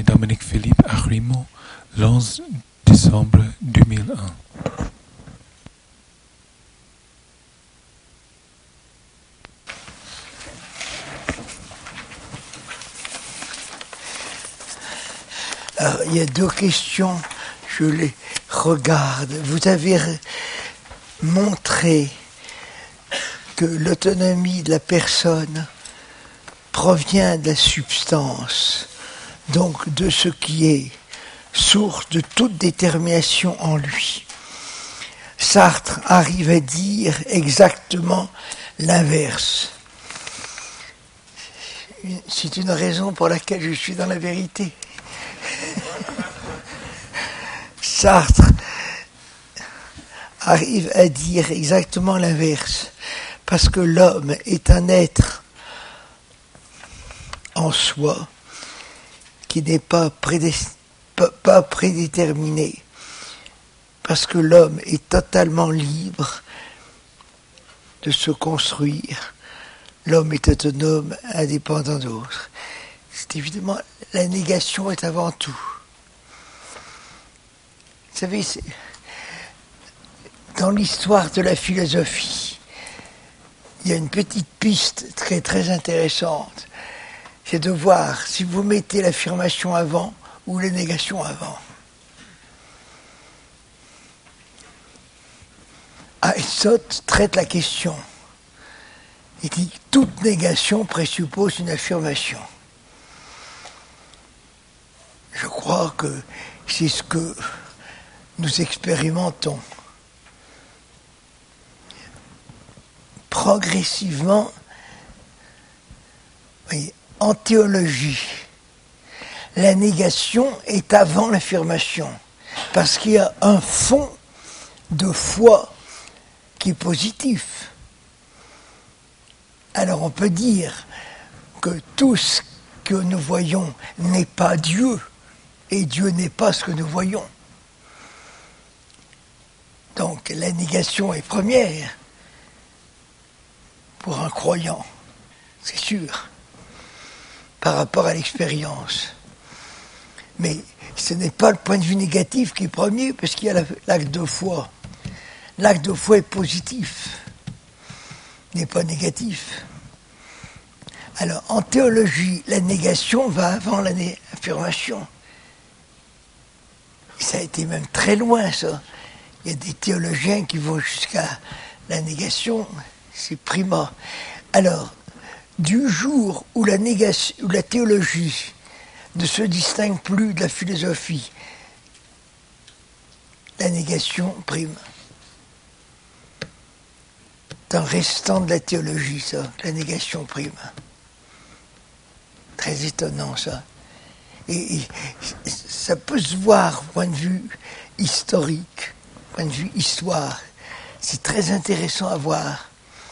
by Dominique Philippe à Rimont, l'11 décembre 2001. Alors, il y a deux questions, je les regarde. Vous avez montré que l'autonomie de la personne provient de la substance, donc de ce qui est source de toute détermination en lui. Sartre arrive à dire exactement l'inverse. C'est une raison pour laquelle je suis dans la vérité. Sartre arrive à dire exactement l'inverse, parce que l'homme est un être en soi qui n'est pas prédéterminé, parce que l'homme est totalement libre de se construire. L'homme est autonome, indépendant d'autres. C'est évidemment, la négation est avant tout. Vous savez, dans l'histoire de la philosophie, il y a une petite piste très très intéressante. C'est de voir si vous mettez l'affirmation avant ou la négation avant. Aristote traite la question. Il dit toute négation présuppose une affirmation. Je crois que c'est ce que nous expérimentons. Progressivement, voyez, en théologie, la négation est avant l'affirmation, parce qu'il y a un fond de foi qui est positif. Alors on peut dire que tout ce que nous voyons n'est pas Dieu, et Dieu n'est pas ce que nous voyons. Donc la négation est première pour un croyant, c'est sûr, par rapport à l'expérience. Mais ce n'est pas le point de vue négatif qui est premier, parce qu'il y a l'acte de foi. L'acte de foi est positif, n'est pas négatif. Alors, en théologie, la négation va avant l'affirmation. Ça a été même très loin, ça. Il y a des théologiens qui vont jusqu'à la négation, c'est prima. Alors, du jour où la théologie ne se distingue plus de la philosophie, la négation prime. C'est un restant de la théologie, ça, la négation prime. Très étonnant, ça. Et ça peut se voir, point de vue historique, point de vue histoire. C'est très intéressant à voir.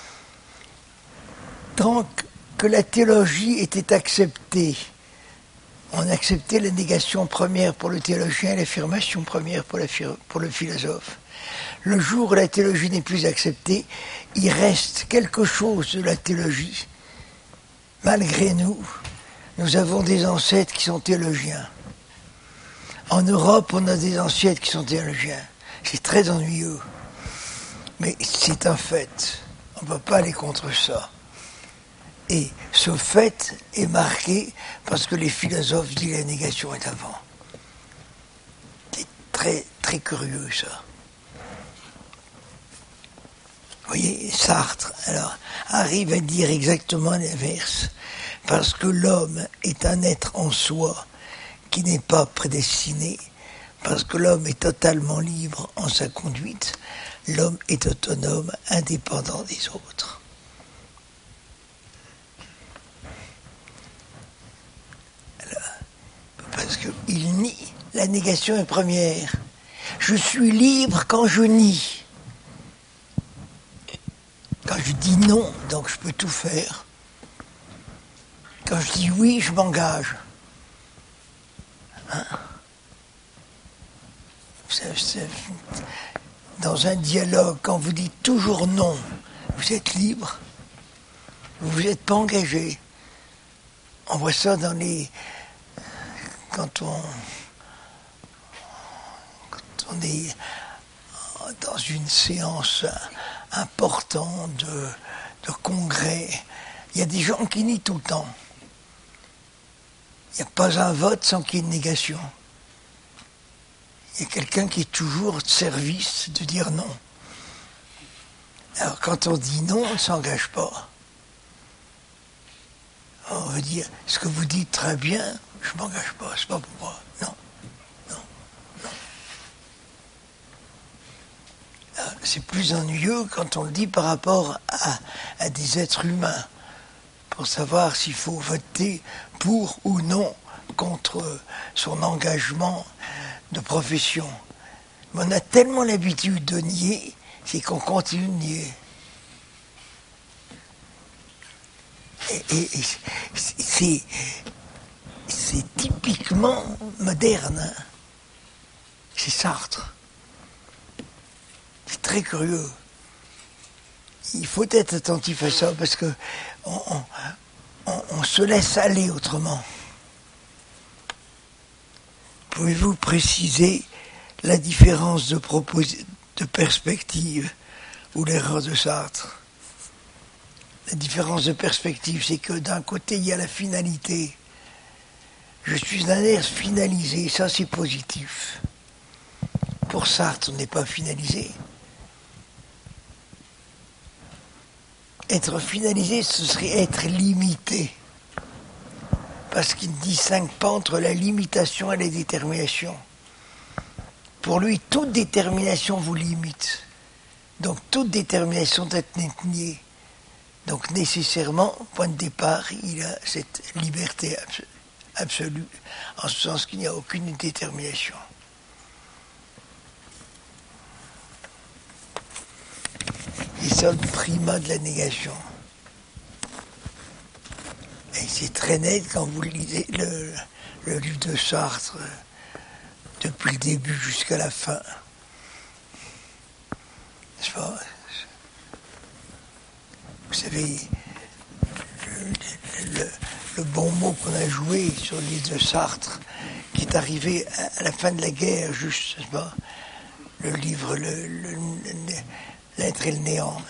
Tant que la théologie était acceptée, on acceptait la négation première pour le théologien et l'affirmation première pour le philosophe. Le jour où la théologie n'est plus acceptée, il reste quelque chose de la théologie. Malgré nous, nous avons des ancêtres qui sont théologiens. En Europe, on a des ancêtres qui sont théologiens. C'est très ennuyeux. Mais c'est un fait. On ne peut pas aller contre ça. Et ce fait est marqué parce que les philosophes disent la négation est avant. C'est très, très curieux, ça. Vous voyez, Sartre, alors, arrive à dire exactement l'inverse. Parce que l'homme est un être en soi qui n'est pas prédestiné, parce que l'homme est totalement libre en sa conduite, l'homme est autonome, indépendant des autres. Alors, parce qu'il nie, la négation est première. Je suis libre quand je nie. Quand je dis non, donc je peux tout faire. Quand je dis oui, je m'engage. Hein? Dans un dialogue, quand vous dites toujours non, vous êtes libre, vous n'êtes pas engagé. On voit ça quand quand on est dans une séance importante de congrès, il y a des gens qui nient tout le temps. Il n'y a pas un vote sans qu'il y ait une négation. Il y a quelqu'un qui est toujours de service de dire non. Alors quand on dit non, on ne s'engage pas. On veut dire, ce que vous dites très bien, je ne m'engage pas, c'est pas pour moi. Non, non, non. Alors, c'est plus ennuyeux quand on le dit par rapport à des êtres humains, pour savoir s'il faut voter pour ou non contre son engagement de profession. Mais on a tellement l'habitude de nier, c'est qu'on continue de nier. Et c'est typiquement moderne. Hein. C'est Sartre. C'est très curieux. Il faut être attentif à ça parce que on se laisse aller autrement. Pouvez-vous préciser la différence de perspective ou l'erreur de Sartre? La différence de perspective, c'est que d'un côté, il y a la finalité. Je suis un être finalisé, ça c'est positif. Pour Sartre, on n'est pas finalisé. Être finalisé, ce serait être limité. Parce qu'il ne distingue pas entre la limitation et la détermination. Pour lui, toute détermination vous limite. Donc toute détermination doit être niée. Donc nécessairement, point de départ, il a cette liberté absolue, en ce sens qu'il n'y a aucune détermination. Et ça, le primat de la négation. Et c'est très net quand vous lisez le livre de Sartre, depuis le début jusqu'à la fin. N'est-ce pas ? Vous savez, le bon mot qu'on a joué sur le livre de Sartre, qui est arrivé à la fin de la guerre, juste, n'est-ce pas ? Le livre, l'être et le néant.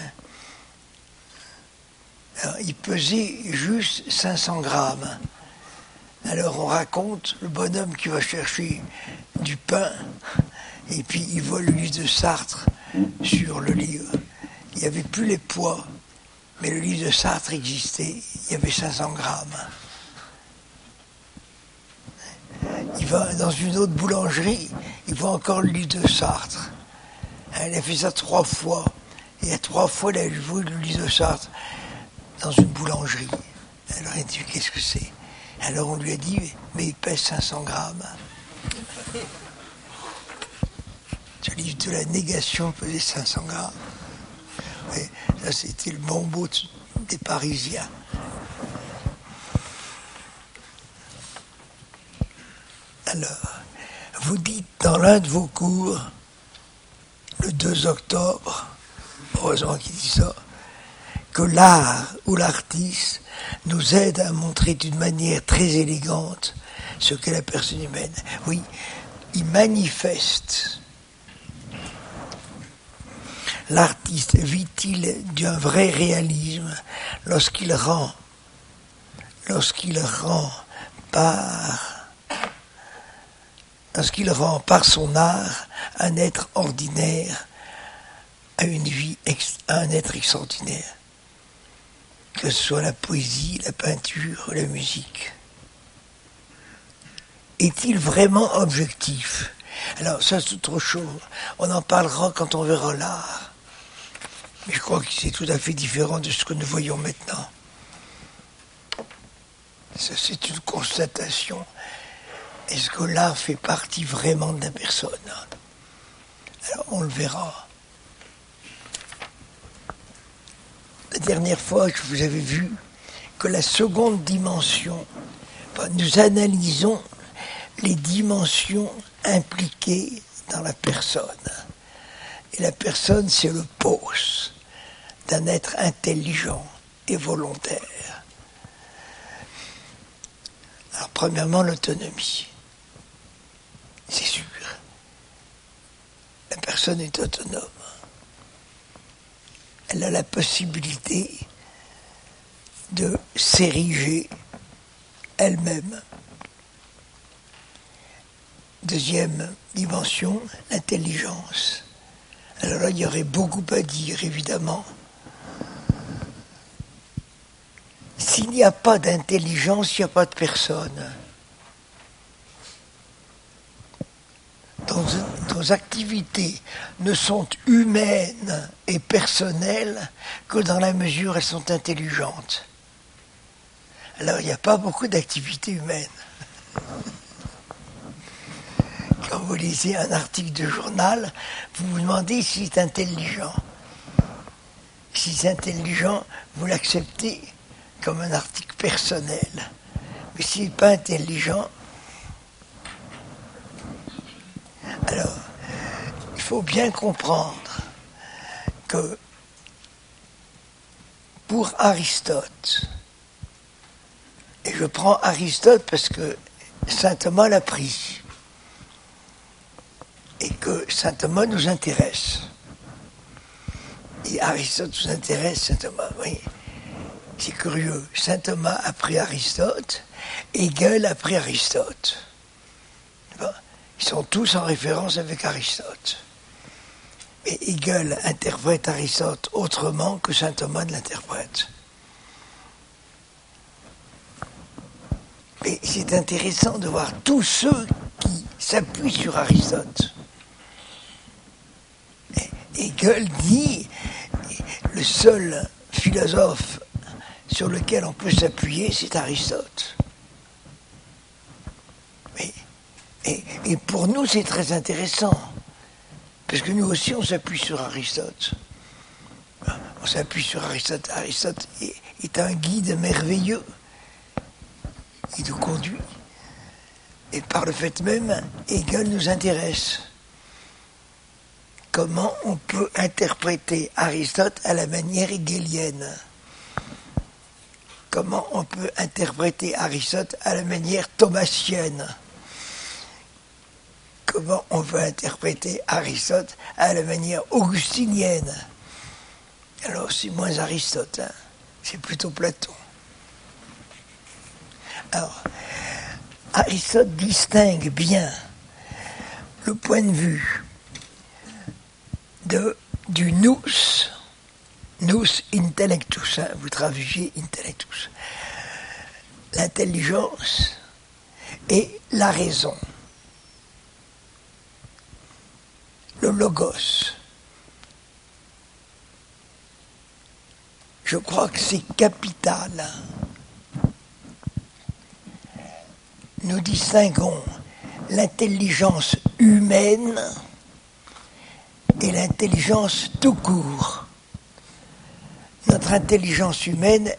Alors, il pesait juste 500 grammes. Alors on raconte le bonhomme qui va chercher du pain, et puis il voit le livre de Sartre sur le livre. Il n'y avait plus les poids. Mais le livre de Sartre existait, il y avait 500 grammes. Il va dans une autre boulangerie, il voit encore le livre de Sartre. Il a fait ça 3 fois. Et à 3 fois, il a vu le livre de Sartre dans une boulangerie. Alors il a dit, qu'est-ce que c'est ? Alors on lui a dit, mais il pèse 500 grammes. Ce livre de la négation pesait 500 grammes. Et là, c'était le bon mot des Parisiens. Alors, vous dites dans l'un de vos cours, le 2 octobre, heureusement qu'il dit ça, que l'art ou l'artiste nous aide à montrer d'une manière très élégante ce qu'est la personne humaine. Oui, il manifeste. L'artiste vit-il d'un vrai réalisme lorsqu'il rend par son art un être ordinaire à un être extraordinaire, que ce soit la poésie, la peinture, la musique. Est-il vraiment objectif ? Alors ça c'est autre chose, on en parlera quand on verra l'art. Mais je crois que c'est tout à fait différent de ce que nous voyons maintenant. Ça, c'est une constatation. Est-ce que l'art fait partie vraiment de la personne ? Alors, on le verra. La dernière fois, je vous avais vu que la seconde dimension, nous analysons les dimensions impliquées dans la personne. Et la personne, c'est le pos d'un être intelligent et volontaire. Alors, premièrement, l'autonomie. personne est autonome. Elle a la possibilité de s'ériger elle-même. Deuxième dimension, l'intelligence. Alors là, il y aurait beaucoup à dire, évidemment. S'il n'y a pas d'intelligence, il n'y a pas de personne. Nos activités ne sont humaines et personnelles que dans la mesure où elles sont intelligentes. Alors, il n'y a pas beaucoup d'activités humaines. Quand vous lisez un article de journal, vous vous demandez si c'est intelligent. Si c'est intelligent, vous l'acceptez comme un article personnel. Mais s'il n'est pas intelligent, alors, il faut bien comprendre que pour Aristote, et je prends Aristote parce que saint Thomas l'a pris, et que saint Thomas nous intéresse. Et Aristote nous intéresse, saint Thomas, oui. C'est curieux, saint Thomas a pris Aristote, Hegel a pris Aristote. Ils sont tous en référence avec Aristote. Mais Hegel interprète Aristote autrement que saint Thomas ne l'interprète. Mais c'est intéressant de voir tous ceux qui s'appuient sur Aristote. Hegel dit, le seul philosophe sur lequel on peut s'appuyer, c'est Aristote. Et pour nous, c'est très intéressant, parce que nous aussi, on s'appuie sur Aristote. On s'appuie sur Aristote. Aristote est un guide merveilleux. Il nous conduit. Et par le fait même, Hegel nous intéresse. Comment on peut interpréter Aristote à la manière hegelienne? Comment on peut interpréter Aristote à la manière thomasienne? Comment on peut interpréter Aristote à la manière augustinienne? Alors c'est moins Aristote, hein, c'est plutôt Platon. Alors, Aristote distingue bien le point de vue du nous intellectus, hein, vous traduisez intellectus, l'intelligence et la raison. Le logos. Je crois que c'est capital. Nous distinguons l'intelligence humaine et l'intelligence tout court. Notre intelligence humaine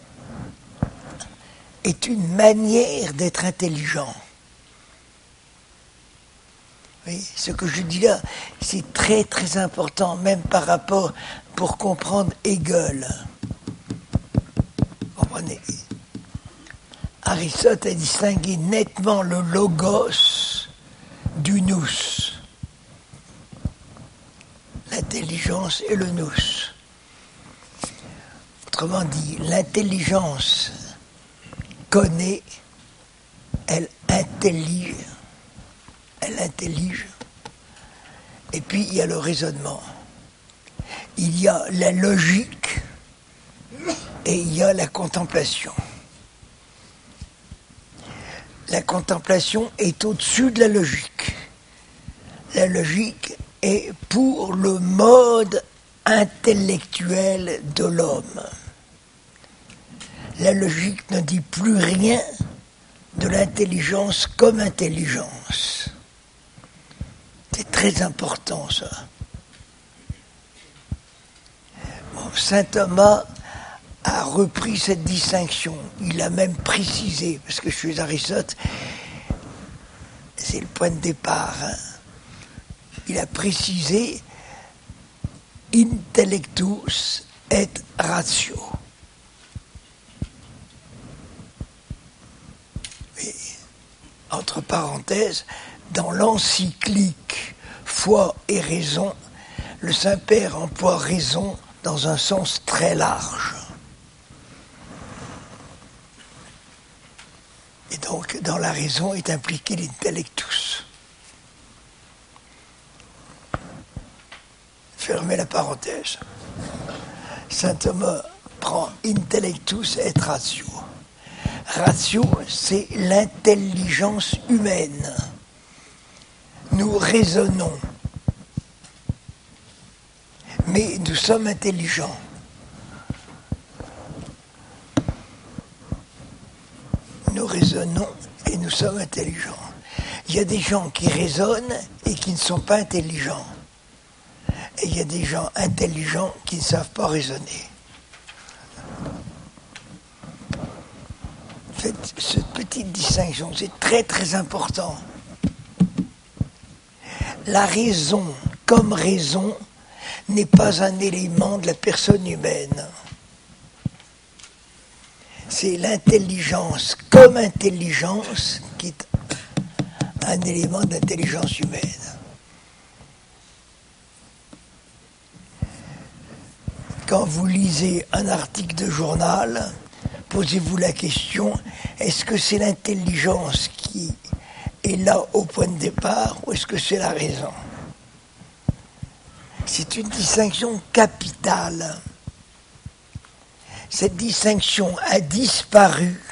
est une manière d'être intelligent. Oui, ce que je dis là, c'est très très important, même par rapport pour comprendre Hegel. Comprenez? Aristote a distingué nettement le logos du nous, l'intelligence et le nous. Autrement dit, l'intelligence connaît, elle intellige, et puis il y a le raisonnement. Il y a la logique et il y a la contemplation. La contemplation est au-dessus de la logique. La logique est pour le mode intellectuel de l'homme. La logique ne dit plus rien de l'intelligence comme intelligence. C'est très important, ça. Bon, saint Thomas a repris cette distinction. Il a même précisé, parce que chez Aristote, c'est le point de départ. Hein. Il a précisé intellectus et ratio. Et, entre parenthèses, dans l'encyclique Foi et raison, Le Saint-Père emploie raison dans un sens très large. Et donc, dans la raison est impliqué l'intellectus. Fermez la parenthèse. Saint Thomas prend intellectus et ratio. Ratio, c'est l'intelligence humaine. Nous raisonnons, mais nous sommes intelligents. Nous raisonnons et nous sommes intelligents. Il y a des gens qui raisonnent et qui ne sont pas intelligents. Et il y a des gens intelligents qui ne savent pas raisonner. Faites cette petite distinction, c'est très très important. La raison, comme raison, n'est pas un élément de la personne humaine. C'est l'intelligence comme intelligence qui est un élément de l'intelligence humaine. Quand vous lisez un article de journal, posez-vous la question, est-ce que c'est l'intelligence qui est là au point de départ ou est-ce que c'est la raison? C'est une distinction capitale. Cette distinction a disparu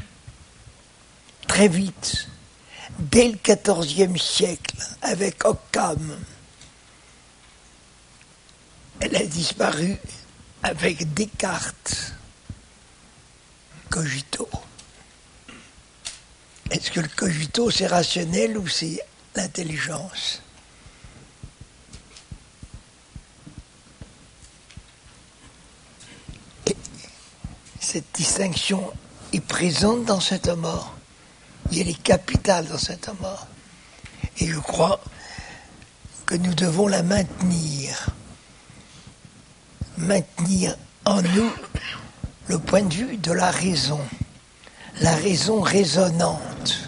très vite, dès le XIVe siècle, avec Occam. Elle a disparu avec Descartes, cogito. Est-ce que le cogito c'est rationnel ou c'est l'intelligence? Et cette distinction est présente dans Saint Thomas. Elle est capitale dans Saint Thomas. Et je crois que nous devons la maintenir. Maintenir en nous le point de vue de la raison raisonnante,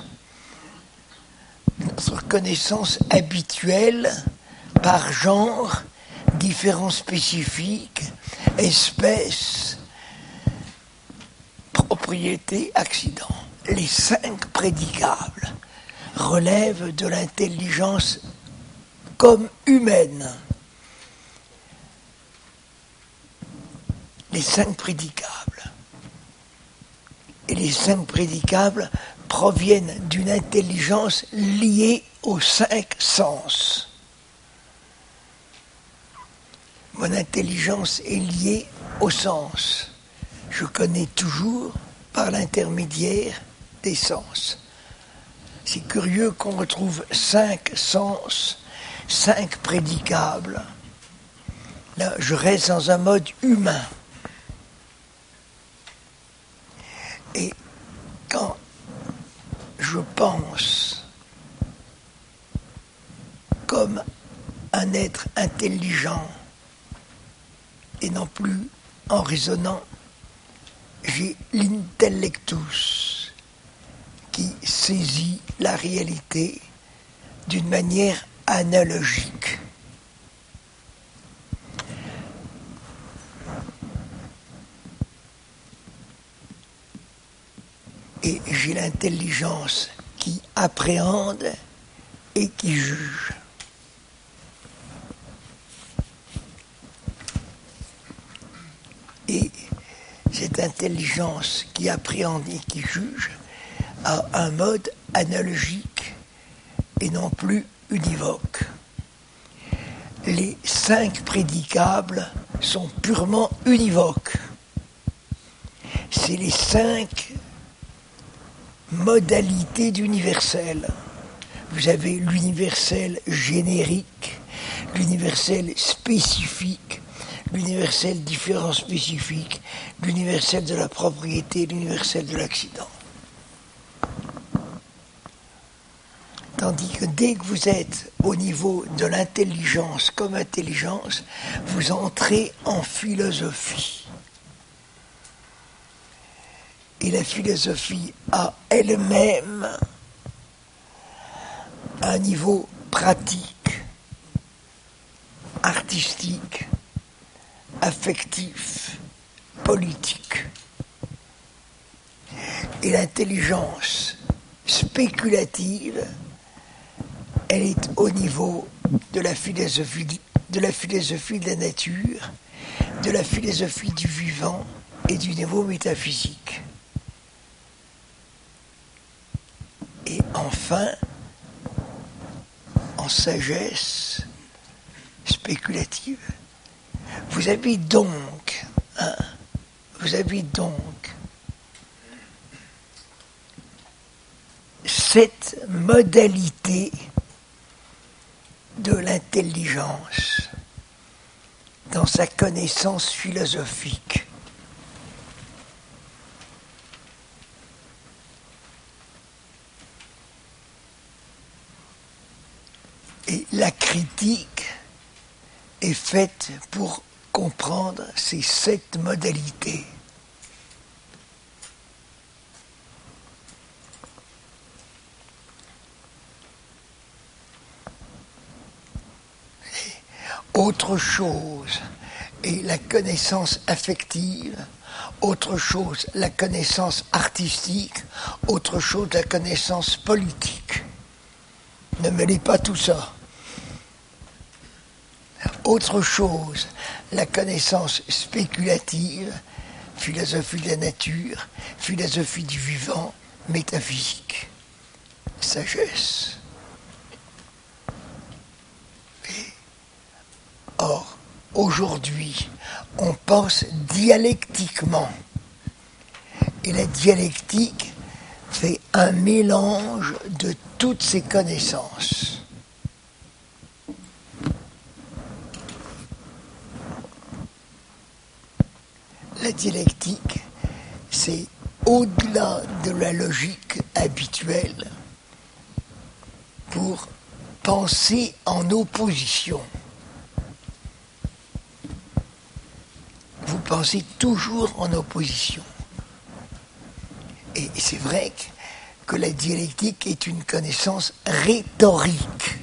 notre connaissance habituelle par genre, différents spécifiques, espèces, propriétés, accidents. Les 5 prédicables relèvent de l'intelligence comme humaine. Les 5 prédicables. Et les 5 prédicables proviennent d'une intelligence liée aux 5 sens. Mon intelligence est liée aux sens. Je connais toujours par l'intermédiaire des sens. C'est curieux qu'on retrouve 5 sens, 5 prédicables. Là, je reste dans un mode humain. Et quand je pense comme un être intelligent et non plus en raisonnant, j'ai l'intellectus qui saisit la réalité d'une manière analogique. Et j'ai l'intelligence qui appréhende et qui juge. Et cette intelligence qui appréhende et qui juge a un mode analogique et non plus univoque. Les 5 prédicables sont purement univoques. C'est les 5 modalités d'universel. Vous avez l'universel générique, l'universel spécifique, l'universel différent spécifique, l'universel de la propriété, l'universel de l'accident. Tandis que dès que vous êtes au niveau de l'intelligence comme intelligence, vous entrez en philosophie. Et la philosophie a elle-même un niveau pratique, artistique, artistique, affectif, politique. Et l'intelligence spéculative, elle est au niveau de la philosophie de la nature, de la philosophie du vivant et du niveau métaphysique. Et enfin, en sagesse spéculative, vous avez donc cette modalité de l'intelligence dans sa connaissance philosophique. Et la critique est faite pour comprendre ces 7 modalités. Autre chose est la connaissance affective, autre chose la connaissance artistique, autre chose la connaissance politique. Ne mêlez pas tout ça. Autre chose, la connaissance spéculative, philosophie de la nature, philosophie du vivant, métaphysique, sagesse. Or, aujourd'hui, on pense dialectiquement. Et la dialectique fait un mélange de toutes ces connaissances. La dialectique, c'est au-delà de la logique habituelle pour penser en opposition. Vous pensez toujours en opposition. Et c'est vrai que la dialectique est une connaissance rhétorique.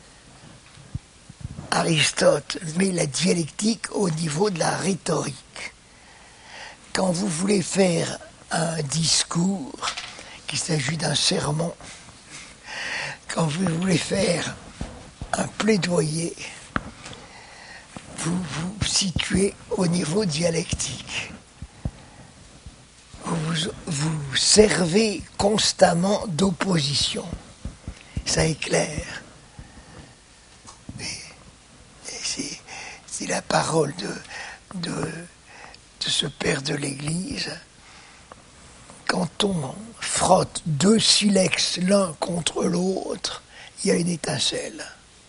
Aristote met la dialectique au niveau de la rhétorique. Quand vous voulez faire un discours, qu'il s'agit d'un sermon, quand vous voulez faire un plaidoyer, vous vous situez au niveau dialectique. Vous servez constamment d'opposition. Ça est clair. C'est la parole de ce père de l'Église. Quand on frotte 2 silex l'un contre l'autre, il y a une étincelle.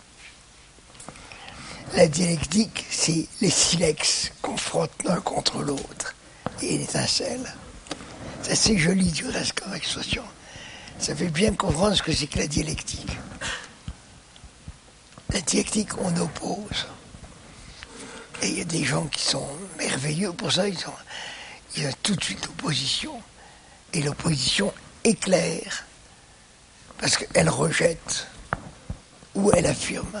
La dialectique, c'est les silex qu'on frotte l'un contre l'autre. Et une étincelle. C'est assez joli du reste comme expression. Ça fait bien comprendre ce que c'est que la dialectique. La dialectique, on oppose. Et il y a des gens qui sont merveilleux pour ça, ils ont tout de suite l'opposition. Et l'opposition éclaire, parce qu'elle rejette ou elle affirme.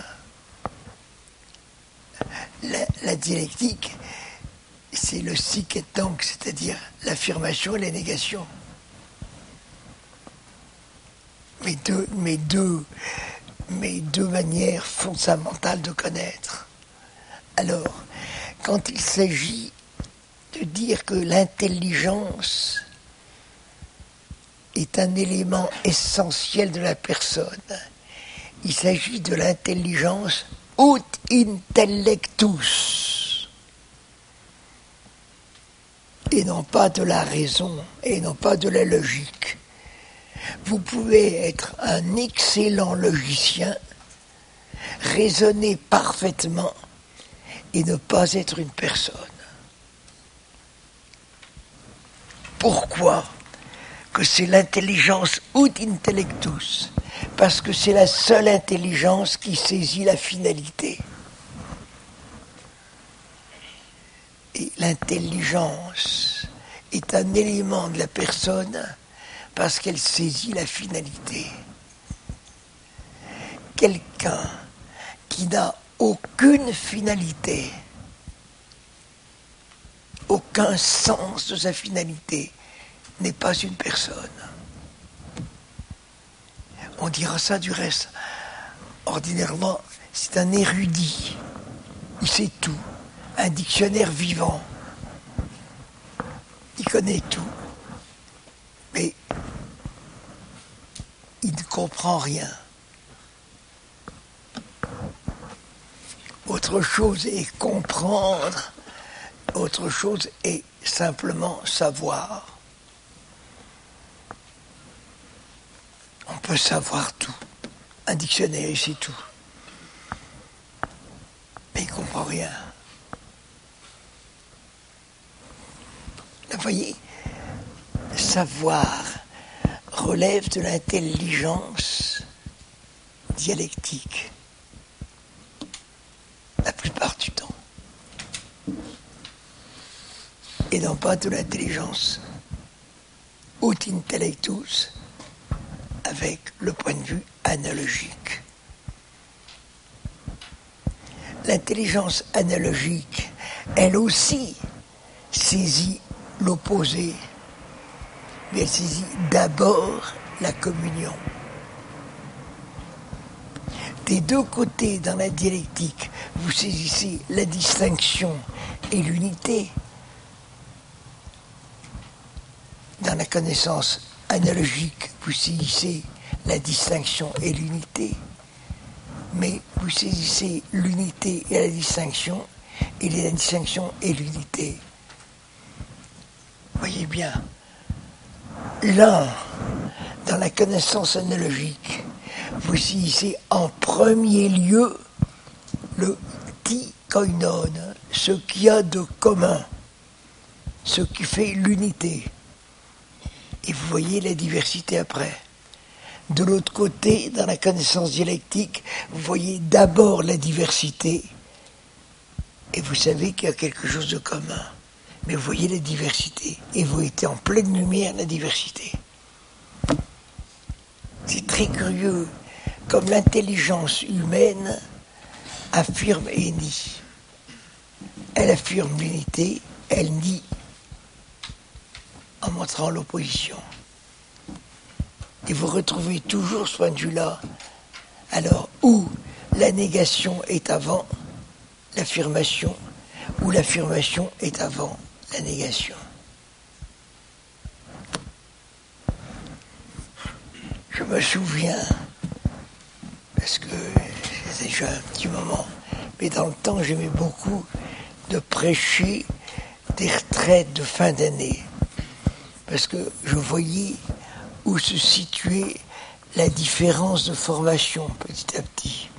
La dialectique, c'est le sic et tank, c'est-à-dire l'affirmation et la négation. Mes deux manières fondamentales de connaître. Alors, quand il s'agit de dire que l'intelligence est un élément essentiel de la personne, il s'agit de l'intelligence ut intellectus, et non pas de la raison, et non pas de la logique. Vous pouvez être un excellent logicien, raisonner parfaitement, et ne pas être une personne. Pourquoi que c'est l'intelligence ut intellectus? Parce que c'est la seule intelligence qui saisit la finalité. Et l'intelligence est un élément de la personne parce qu'elle saisit la finalité. Quelqu'un qui n'a aucune finalité, aucun sens de sa finalité, n'est pas une personne. On dira ça du reste. Ordinairement, c'est un érudit. Il sait tout. Un dictionnaire vivant. Il connaît tout. Mais il ne comprend rien. Autre chose est comprendre. Autre chose est simplement savoir. On peut savoir tout. Un dictionnaire, c'est tout. Mais il ne comprend rien. Vous voyez, savoir relève de l'intelligence dialectique. La plupart du temps. Et non pas de l'intelligence ut intellectus avec le point de vue analogique. L'intelligence analogique, elle aussi, saisit l'opposé, mais elle saisit d'abord la communion. Des deux côtés dans la dialectique, vous saisissez la distinction et l'unité. Dans la connaissance analogique, vous saisissez la distinction et l'unité, mais vous saisissez l'unité et la distinction et l'unité. Voyez bien, l'un, dans la connaissance analogique, vous saisissez en premier lieu le ti koinon, ce qu'il y a de commun, ce qui fait l'unité. Et vous voyez la diversité après. De l'autre côté, dans la connaissance dialectique, vous voyez d'abord la diversité, et vous savez qu'il y a quelque chose de commun. Mais vous voyez la diversité, et vous êtes en pleine lumière la diversité. C'est très curieux, comme l'intelligence humaine affirme et nie. Elle affirme l'unité, elle nie en montrant l'opposition. Et vous retrouvez toujours ce point de vue-là. Alors, où la négation est avant l'affirmation, ou l'affirmation est avant la négation. Je me souviens, parce que c'est déjà un petit moment, mais dans le temps, j'aimais beaucoup de prêcher des retraites de fin d'année, parce que je voyais où se situait la différence de formation petit à petit.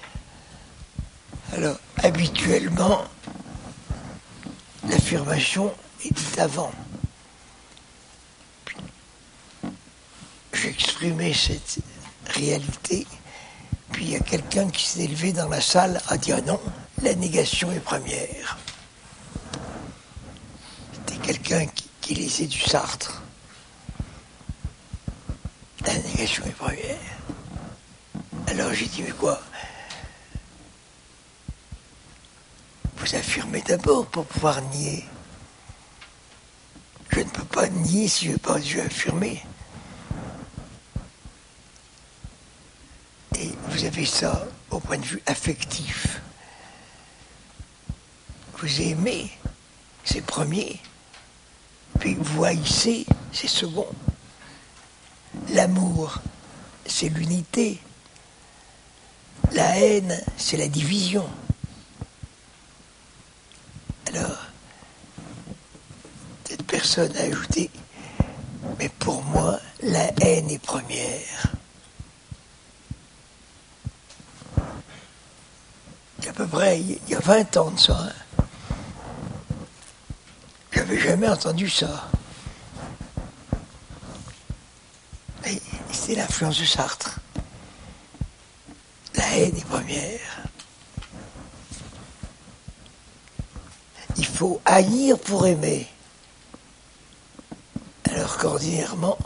Alors, habituellement, l'affirmation est dite avant. J'exprimais cette réalité, puis il y a quelqu'un qui s'est élevé dans la salle a dit « Ah non, la négation est première ». C'était quelqu'un qui lisait du Sartre. La négation est première. Alors j'ai dit, mais quoi? Vous affirmez d'abord pour pouvoir nier. Je ne peux pas nier si je n'ai pas affirmé. Et vous avez ça au point de vue affectif. Vous aimez, c'est premier. Puis vous haïssez, c'est second. L'amour, c'est l'unité. La haine, c'est la division. Alors, cette personne a ajouté, mais pour moi, la haine est première. Il y a à peu près, il y a 20 ans de ça. Hein. J'avais jamais entendu ça. Et c'est l'influence de Sartre. La haine est première. Il faut haïr pour aimer. Alors qu'ordinairement,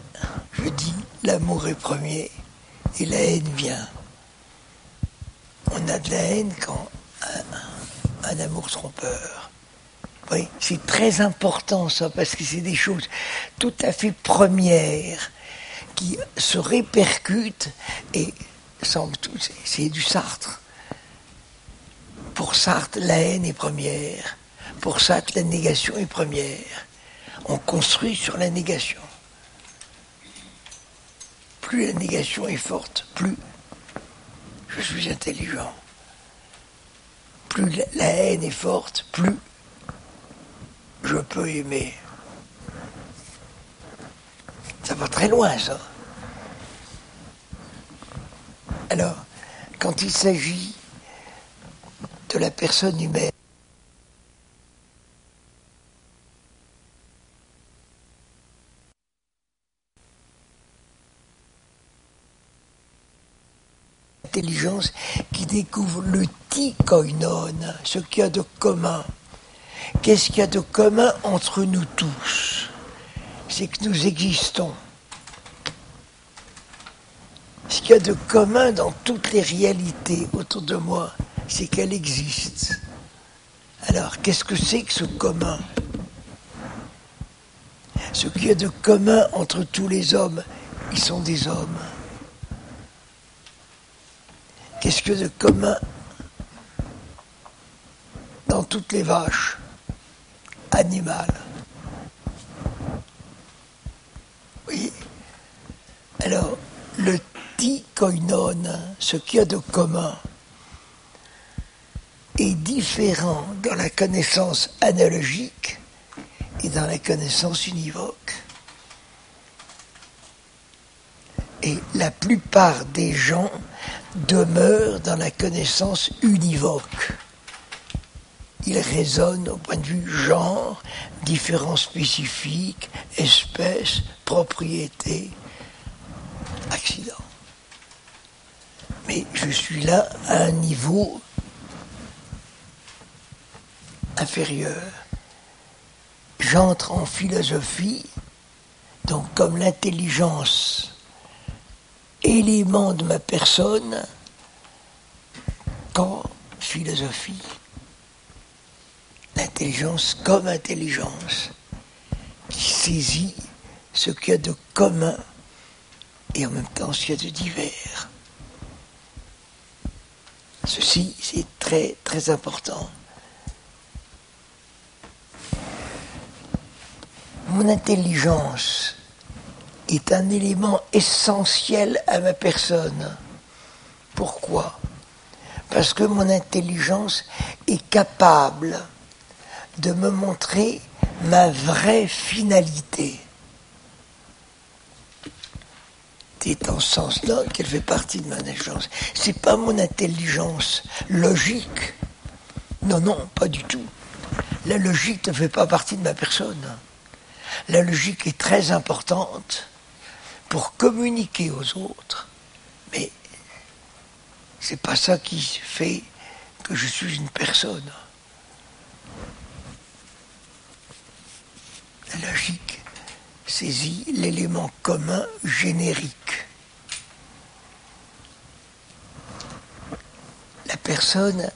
je dis l'amour est premier et la haine vient. On on a de la haine quand un amour trompeur. Oui, c'est très important ça, parce que c'est des choses tout à fait premières qui se répercutent et semble tout. C'est du Sartre. Pour Sartre, la haine est première. Pour Sartre, la négation est première. On construit sur la négation. Plus la négation est forte, plus je suis intelligent. Plus la haine est forte, plus je peux aimer. Ça va très loin, ça. Alors, quand il s'agit de la personne humaine, intelligence qui découvre le tikoinon, ce qu'il y a de commun. Qu'est-ce qu'il y a de commun entre nous tous? C'est que nous existons. Ce qu'il y a de commun dans toutes les réalités autour de moi, c'est qu'elle existe. Alors, qu'est-ce que c'est que ce commun? Ce qu'il y a de commun entre tous les hommes, ils sont des hommes. Qu'est-ce qu'il y a de commun dans toutes les vaches animales? Oui. Alors, le tikoinon, ce qu'il y a de commun, est différent dans la connaissance analogique et dans la connaissance univoque. Et la plupart des gens demeurent dans la connaissance univoque. Ils raisonnent au point de vue genre, différences spécifiques, espèces, propriétés, accidents. Mais je suis là à un niveau inférieur. J'entre en philosophie, donc comme l'intelligence, élément de ma personne, qu'en philosophie. L'intelligence comme intelligence, qui saisit ce qu'il y a de commun et en même temps ce qu'il y a de divers. Ceci, c'est très très important. Mon intelligence est un élément essentiel à ma personne. Pourquoi? Parce que mon intelligence est capable de me montrer ma vraie finalité. C'est en ce sens-là qu'elle fait partie de mon intelligence. C'est pas mon intelligence logique. Non, non, pas du tout. La logique ne fait pas partie de ma personne. La logique est très importante pour communiquer aux autres, mais c'est pas ça qui fait que je suis une personne. La logique saisit l'élément commun générique. La personne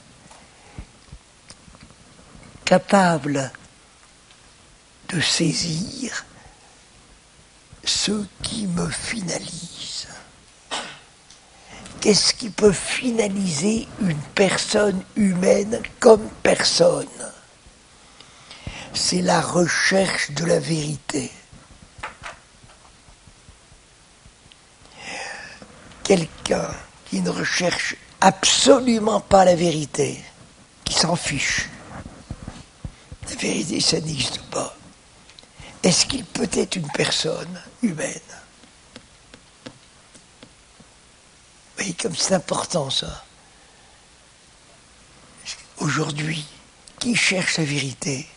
capable de saisir ce qui me finalise. Qu'est-ce qui peut finaliser une personne humaine comme personne? C'est la recherche de la vérité. Quelqu'un qui ne recherche absolument pas la vérité, qui s'en fiche. La vérité, ça n'existe pas. Est-ce qu'il peut être une personne humaine? Vous voyez comme c'est important ça. Aujourd'hui, qui cherche la vérité?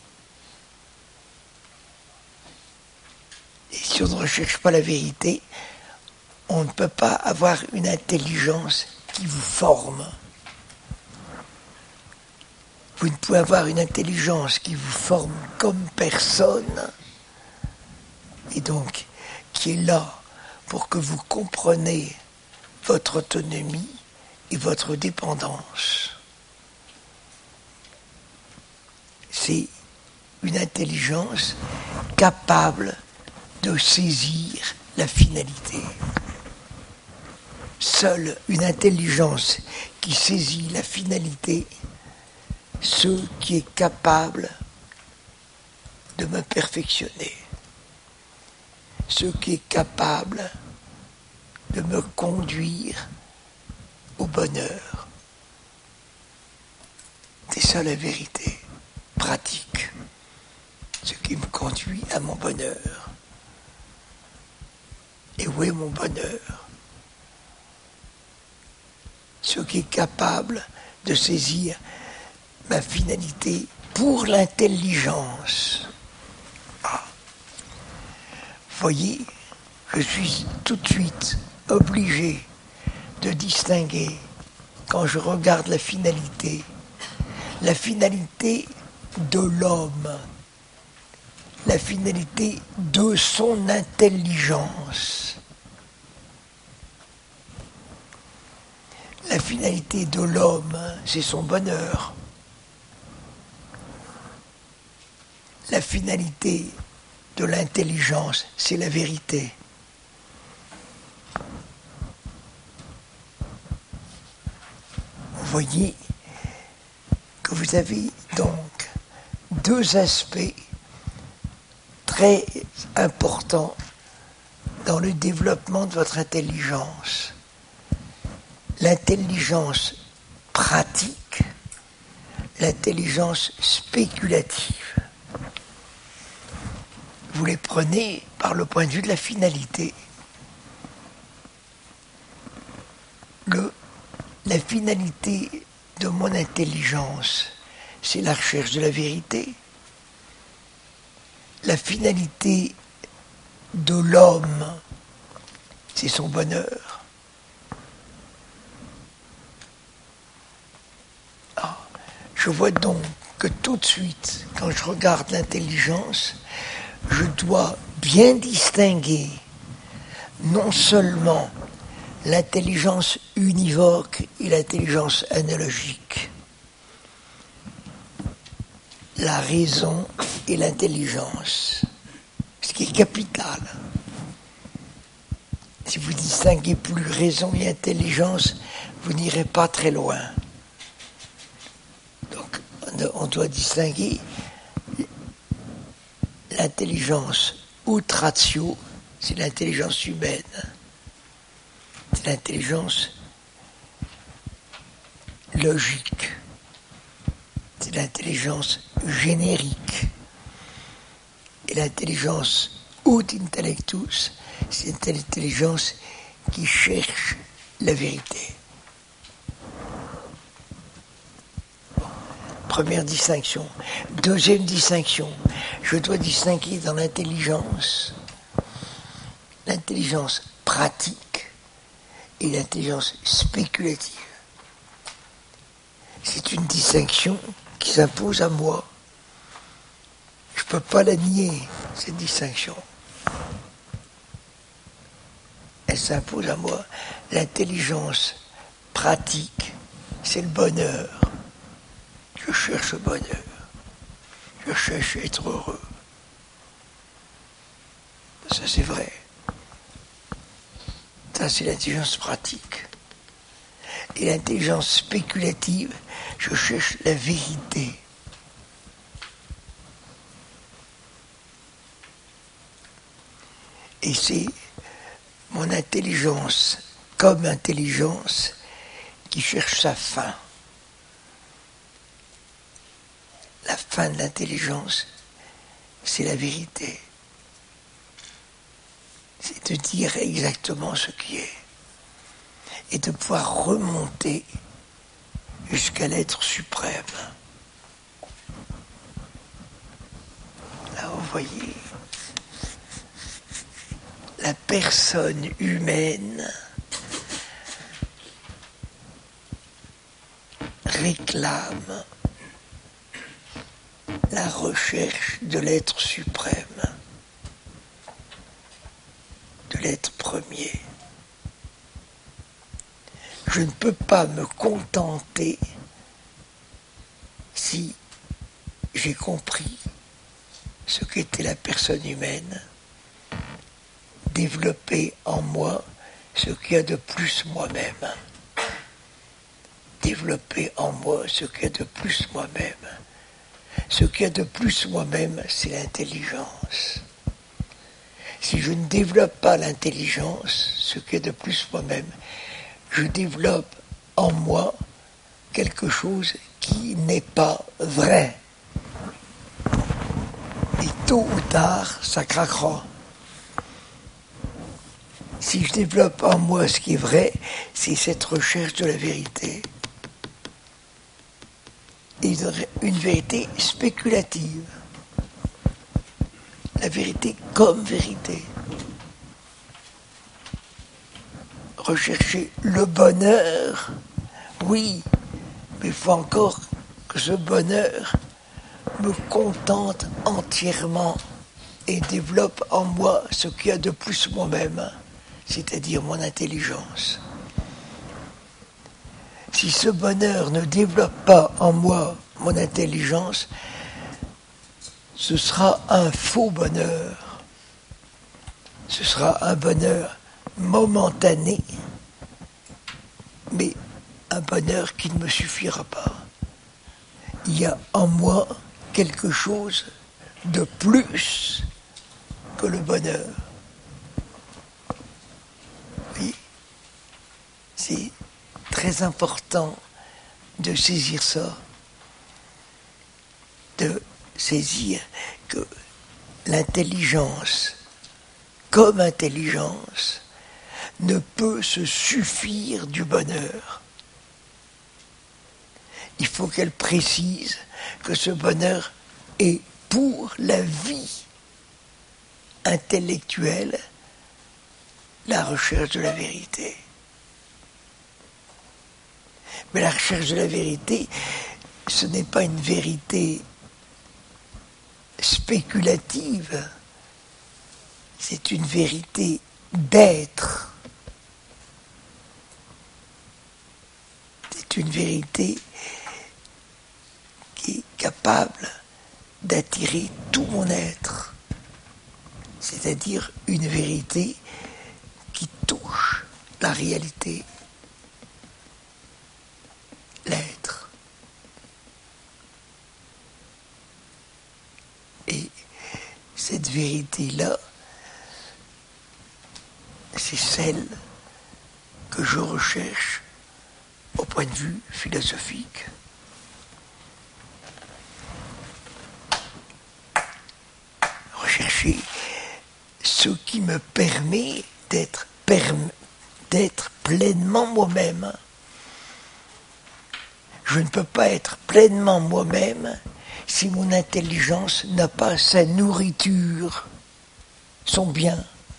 Et si on ne recherche pas la vérité, on ne peut pas avoir une intelligence qui vous forme. Vous ne pouvez avoir une intelligence qui vous forme comme personne, et donc qui est là pour que vous compreniez votre autonomie et votre dépendance. C'est une intelligence capable de saisir la finalité. Seule une intelligence qui saisit la finalité, ce qui est capable de me perfectionner, ce qui est capable de me conduire au bonheur. C'est ça la vérité pratique, ce qui me conduit à mon bonheur. Et où est mon bonheur? Ce qui est capable de saisir ma finalité pour l'intelligence. Voyez, je suis tout de suite obligé de distinguer, quand je regarde la finalité de l'homme, la finalité de son intelligence. La finalité de l'homme, c'est son bonheur. La finalité de l'intelligence, c'est la vérité. Vous voyez que vous avez donc deux aspects très importants dans le développement de votre intelligence. L'intelligence pratique, l'intelligence spéculative. Vous les prenez par le point de vue de la finalité. La finalité de mon intelligence, c'est la recherche de la vérité. La finalité de l'homme, c'est son bonheur. Je vois donc que tout de suite, quand je regarde l'intelligence, je dois bien distinguer non seulement l'intelligence univoque et l'intelligence analogique, la raison et l'intelligence, ce qui est capital. Si vous distinguez plus raison et intelligence, vous n'irez pas très loin. Donc, on doit distinguer l'intelligence ut ratio, c'est l'intelligence humaine. C'est l'intelligence logique. C'est l'intelligence générique. Et l'intelligence ut intellectus, c'est l'intelligence qui cherche la vérité. Première distinction. Deuxième distinction, je dois distinguer dans l'intelligence pratique et l'intelligence spéculative. C'est une distinction qui s'impose à moi. Je ne peux pas la nier, cette distinction. Elle s'impose à moi. L'intelligence pratique, c'est le bonheur. Je cherche le bonheur. Je cherche à être heureux. Ça, c'est vrai. Ça, c'est l'intelligence pratique. Et l'intelligence spéculative, je cherche la vérité. Et c'est mon intelligence comme intelligence qui cherche sa fin. La fin de l'intelligence, c'est la vérité. C'est de dire exactement ce qui est. Et de pouvoir remonter jusqu'à l'être suprême. Là, vous voyez, la personne humaine réclame la recherche de l'être suprême, de l'être premier. je ne peux pas me contenter si j'ai compris ce qu'était la personne humaine, développer en moi ce qu'il y a de plus moi-même. Développer en moi ce qu'il y a de plus moi-même. Ce qu'il y a de plus moi-même, c'est l'intelligence. Si je ne développe pas l'intelligence, ce qu'il y a de plus moi-même, je développe en moi quelque chose qui n'est pas vrai. Et tôt ou tard, ça craquera. Si je développe en moi ce qui est vrai, c'est cette recherche de la vérité. Et une vérité spéculative. La vérité comme vérité. Rechercher le bonheur, oui, mais il faut encore que ce bonheur me contente entièrement et développe en moi ce qu'il y a de plus moi-même, c'est-à-dire mon intelligence. Si ce bonheur ne développe pas en moi mon intelligence, ce sera un faux bonheur. Ce sera un bonheur momentané, mais un bonheur qui ne me suffira pas. Il y a en moi quelque chose de plus que le bonheur. Oui, c'est très important de saisir ça, de saisir que l'intelligence, comme intelligence, ne peut se suffire du bonheur. Il faut qu'elle précise que ce bonheur est pour la vie intellectuelle la recherche de la vérité. Mais la recherche de la vérité, ce n'est pas une vérité spéculative, c'est une vérité d'être. C'est une vérité qui est capable d'attirer tout mon être, c'est-à-dire une vérité qui touche la réalité, l'être. Et cette vérité-là, c'est celle que je recherche au point de vue philosophique. Rechercher ce qui me permet d'être pleinement moi-même. Je ne peux pas être pleinement moi-même si mon intelligence n'a pas sa nourriture, son bien,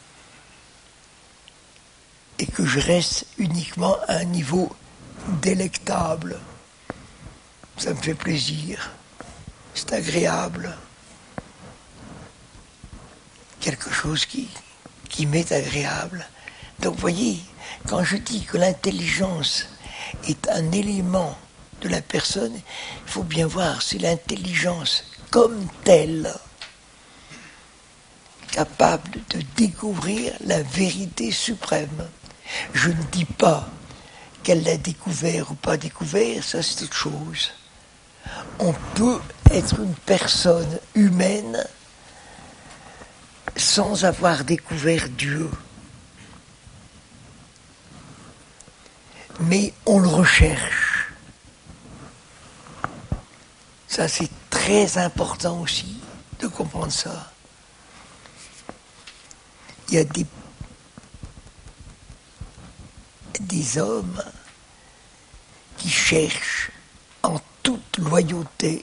et que je reste uniquement à un niveau délectable. Ça me fait plaisir, c'est agréable. Quelque chose qui m'est agréable. Donc vous voyez, quand je dis que l'intelligence est un élément de la personne, il faut bien voir, c'est l'intelligence comme telle, capable de découvrir la vérité suprême. Je ne dis pas qu'elle l'a découvert ou pas découvert, ça c'est autre chose. On peut être une personne humaine sans avoir découvert Dieu. Mais on le recherche. Ça, c'est très important aussi de comprendre ça. Il y a des hommes qui cherchent en toute loyauté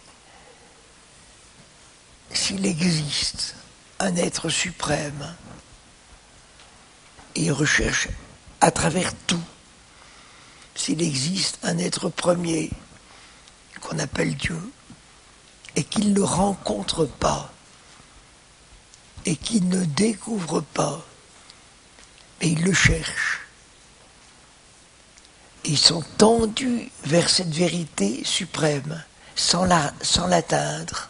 s'il existe un être suprême, et ils recherchent à travers tout s'il existe un être premier qu'on appelle Dieu et qu'ils ne le rencontrent pas et qu'ils ne découvrent pas, mais ils le cherchent. Ils sont tendus vers cette vérité suprême, sans l'atteindre.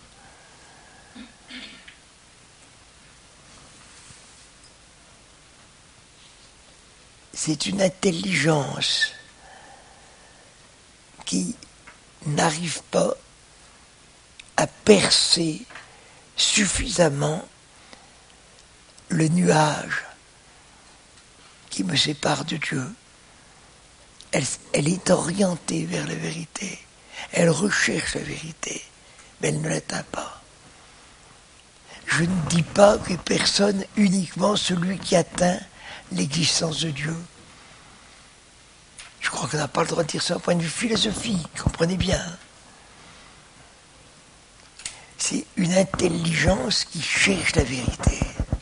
C'est une intelligence qui n'arrive pas à percer suffisamment le nuage qui me sépare de Dieu. Elle est orientée vers la vérité. Elle recherche la vérité, mais elle ne l'atteint pas. Je ne dis pas que personne, uniquement celui qui atteint l'existence de Dieu. Je crois qu'on n'a pas le droit de dire ça d'un point de vue philosophique, comprenez bien. C'est une intelligence qui cherche la vérité.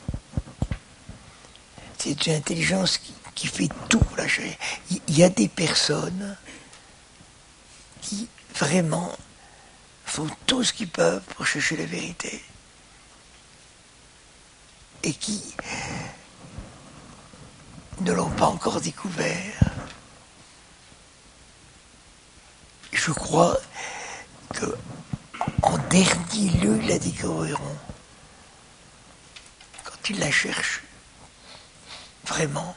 C'est une intelligence qui fait tout pour la chercher. Il y a des personnes qui vraiment font tout ce qu'ils peuvent pour chercher la vérité. Et qui ne l'ont pas encore découvert. Je crois que en dernier lieu, ils la découvriront. Quand ils la cherchent. Vraiment.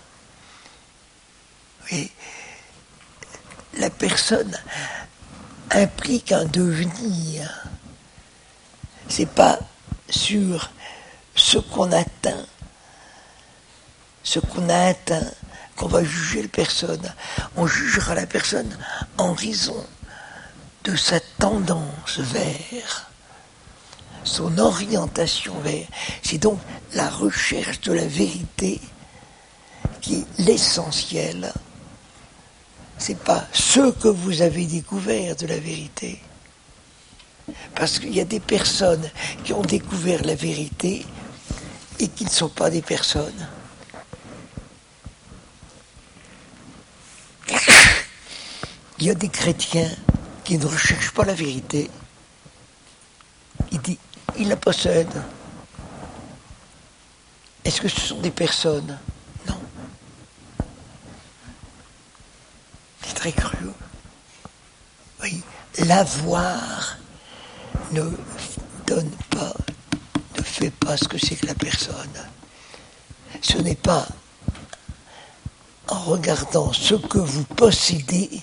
Et la personne implique un devenir. C'est pas sur ce qu'on atteint, ce qu'on a atteint, qu'on va juger la personne. On jugera la personne en raison de sa tendance vers, son orientation vers. C'est donc la recherche de la vérité qui est l'essentiel. C'est pas ce que vous avez découvert de la vérité. Parce qu'il y a des personnes qui ont découvert la vérité et qui ne sont pas des personnes. Il y a des chrétiens qui ne recherchent pas la vérité. Ils la possèdent. Est-ce que ce sont des personnes? Non. C'est très curieux. Oui, l'avoir ne donne pas, ne fait pas ce que c'est que la personne. Ce n'est pas en regardant ce que vous possédez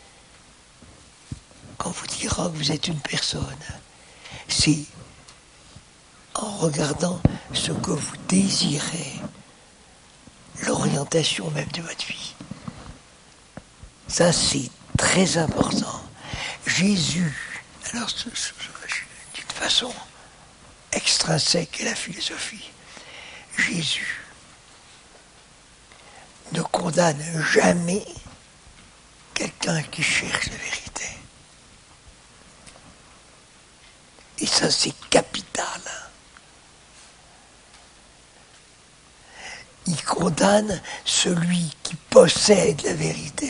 qu'on vous dira que vous êtes une personne. C'est en regardant ce que vous désirez, l'orientation même de votre vie. Ça, c'est très important. Jésus, alors d'une façon extrinsèque à la philosophie, Jésus ne condamne jamais quelqu'un qui cherche la vérité. Et ça, c'est capital. Il condamne celui qui possède la vérité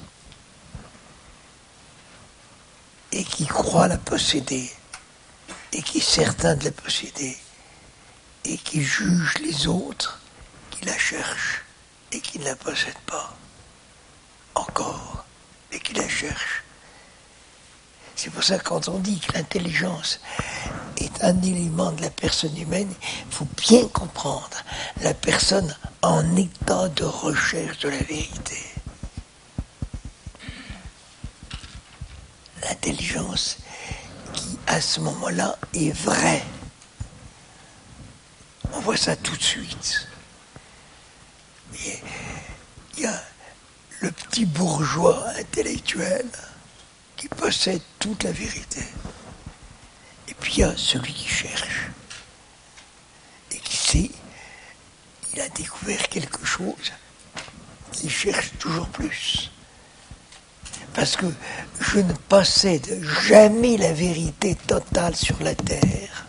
et qui croit la posséder et qui est certain de la posséder et qui juge les autres qui la cherchent et qui ne la possèdent pas encore, mais qui la cherchent. C'est pour ça que quand on dit que l'intelligence est un élément de la personne humaine, il faut bien comprendre la personne en état de recherche de la vérité. L'intelligence qui, à ce moment-là, est vraie. On voit ça tout de suite. Il y a le petit bourgeois intellectuel qui possède toute la vérité. Et puis il y a celui qui cherche et qui sait, il a découvert quelque chose, il cherche toujours plus. Parce que je ne possède jamais la vérité totale sur la terre.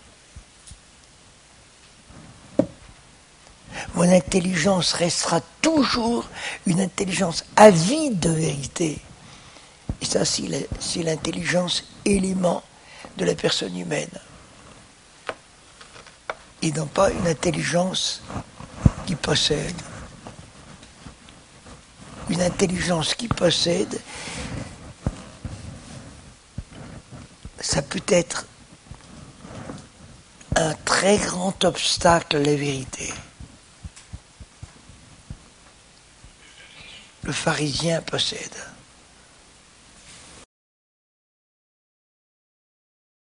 Mon intelligence restera toujours une intelligence avide de vérité. Et ça, c'est l'intelligence élément de la personne humaine. Et non pas une intelligence qui possède. une intelligence qui possède, ça peut être un très grand obstacle à la vérité. Le pharisien possède.